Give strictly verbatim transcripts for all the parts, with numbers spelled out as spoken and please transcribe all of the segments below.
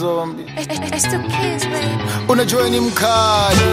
Zombie. It's the kids, baby. Unajua ni mkali.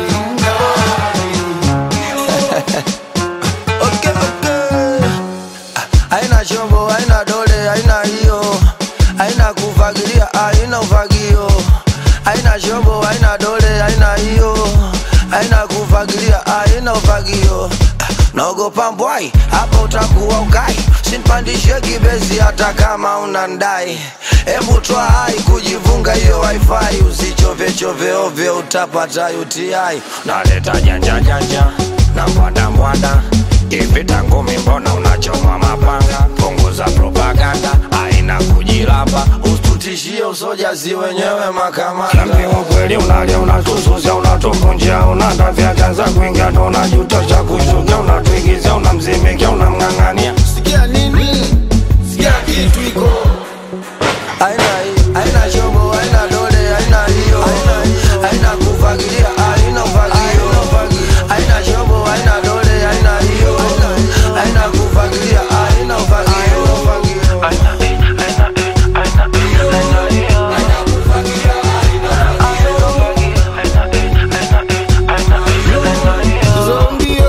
Okay, okay. Haina shombo, haina dole, haina hiyo. Haina kufagilia, haina ufagio. Haina shombo, haina dole, haina hiyo. Haina kufagilia, haina ufagio. Naogopa mbwai, hapa utakuwa ukai. Sinpandishe kibezi hata kama unandai. Hebu toa hai kujivunga hiyo wifi. Usichove chove ovyo utapata U T I. Naleta janja janja na mwanda mwanda. Kivita ngumi mbona unachoma mapanga. Punguza propaganda, haina kujilapa. Usitutishie usojazi wenyewe makamanda. Nampiwa kweli unalia unatususia unatupunjia. Unatafia kanza kuingia ndo unajuta cha kushukia. Unatuigizia unamzimikia unamngangania. Sikia nini? Sikia kitu iko. Haina hii, haina shombo, haina dole, haina hiyo. Haina kufagilia, haina ufagio. Haina shombo, haina dole, haina hiyo. Haina kufagilia, haina ufagio. Haina hii, haina hii, haina hii, haina hiyo. Haina kufagilia, haina ufagio. Haina hii, haina hii, haina hii, haina hiyo. Zombie.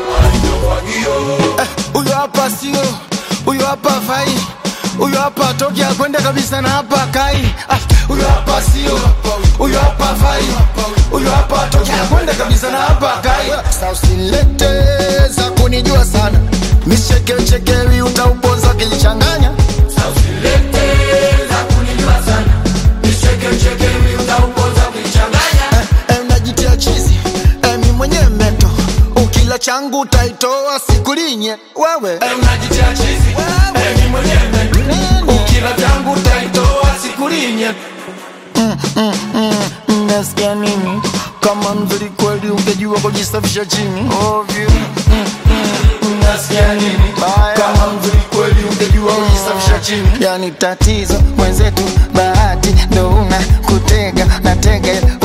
Eh, huyo hapa sio. Huyo hapa fai. Huyo hapa toki ya kwenda kabisa na hapa kai. Ah, huyo hapa sio. Huyo hapa fai. Huyo hapa toki ya kwenda kabisa na hapa kai. Sasa usilete za kunijua sana. Misheke chekewi utauponza kilichanganya. Sasa usilete za kunijua sana. Misheke chekewi utauponza kilichanganya. Eh, eh, unajitia chizi. Eh, mimi mwenye meto. Ukila changu utaitoa sikulinye. Wewe. Eh, unajitia chizi. Eh, mimi mwenye meto. Ukila changu utaitoa sikulinye. Mm, mm, mm, nasikia nini? Kama mzuri kweli ungejua kujisafisha chini. Ovyo. Mm, mm, nasikia nini? Kama mzuri kweli ungejua kujisafisha chini. Yani tatizo mwenzetu bahati ndo una kutega na tega